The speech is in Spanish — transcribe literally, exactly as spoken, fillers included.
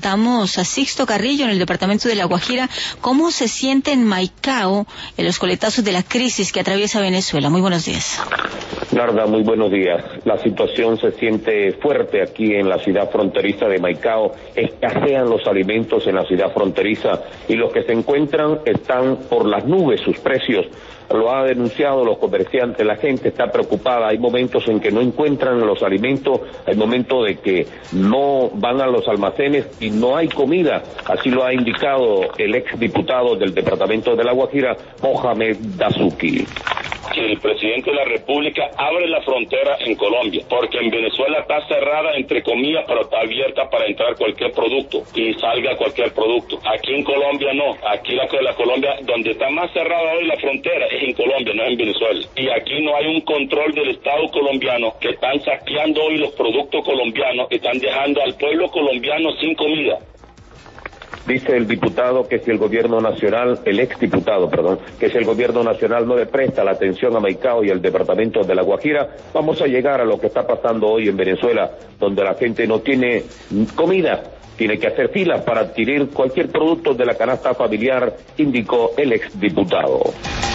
Estamos a Sixto Carrillo, en el departamento de La Guajira. ¿Cómo se siente en Maicao en los coletazos de la crisis que atraviesa Venezuela? Muy buenos días. Narda, muy buenos días. La situación se siente fuerte aquí en la ciudad fronteriza de Maicao. Escasean los alimentos en la ciudad fronteriza y los que se encuentran están por las nubes sus precios. Lo ha denunciado los comerciantes, la gente está preocupada, hay momentos en que no encuentran los alimentos, hay momentos de que no van a los almacenes y no hay comida, así lo ha indicado el ex diputado del departamento de La Guajira, Mohamed Dazuki. Que el presidente de la República abre la frontera en Colombia, porque en Venezuela está cerrada, entre comillas, pero está abierta para entrar cualquier producto y salga cualquier producto. Aquí en Colombia no, aquí la, la Colombia, donde está más cerrada hoy la frontera es en Colombia, no es en Venezuela. Y aquí no hay un control del Estado colombiano, que están saqueando hoy los productos colombianos, están dejando al pueblo colombiano sin comida. Dice el diputado que si el gobierno nacional, el exdiputado, perdón, que si el gobierno nacional no le presta la atención a Maicao y al departamento de La Guajira, vamos a llegar a lo que está pasando hoy en Venezuela, donde la gente no tiene comida, tiene que hacer filas para adquirir cualquier producto de la canasta familiar, indicó el exdiputado.